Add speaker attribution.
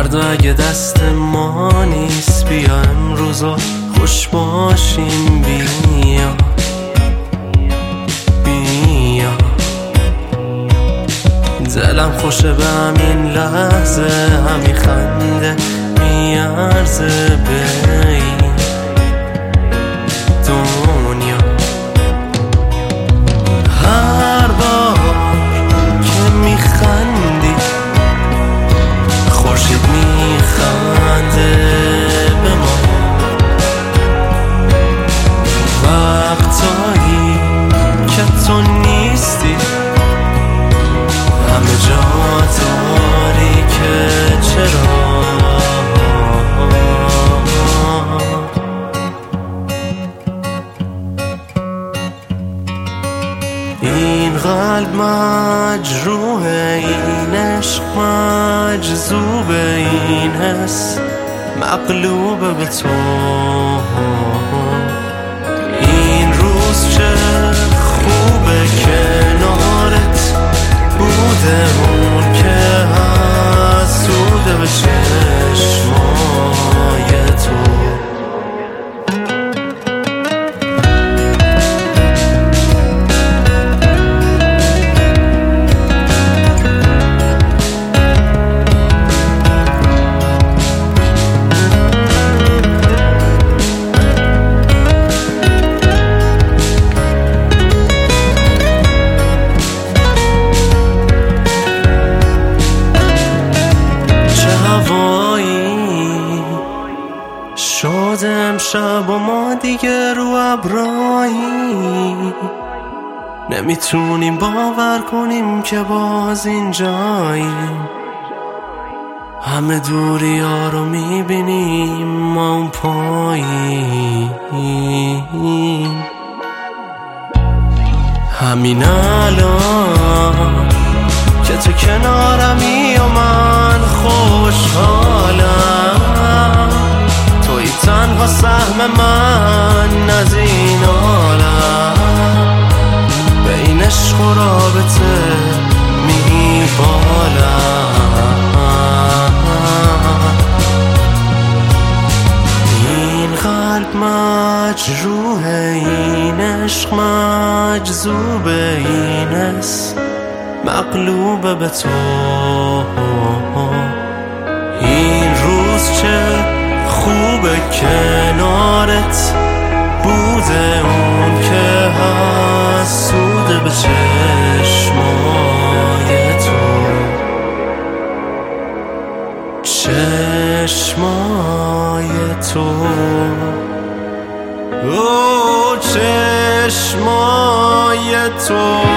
Speaker 1: فردا اگه دست ما نیست بیا امروزا خوش باشیم بیا بیا دلم خوشه به همین لحظه همین خنده میارزه به این دنیا هر بار که میخندی خورشید میخنده به ما وقتایی که تو نیستی همه جا داری که چرا این قلب مجروحه این عشق مجذوبه این حس مغلوبه به تو این روز چه خوبه کنارت بوده اون که حسوده به چشمای تو شده امشب و ما دیگه رو ابرایی نمیتونیم باور کنیم که باز اینجاییم همه دوری ها رو میبینیم ما اون پاییم همین الان که تو کنارمی و من خوشحالم توی تنها سهم من از این عالم بین عشق و رابطه میبالم این قلب مجروحه این عشق مجذوبه این حس مغلوبه به تو این روز چه خوبه کنارت بوده اون که حسوده به چشمای تو چشمای تو چشمای تو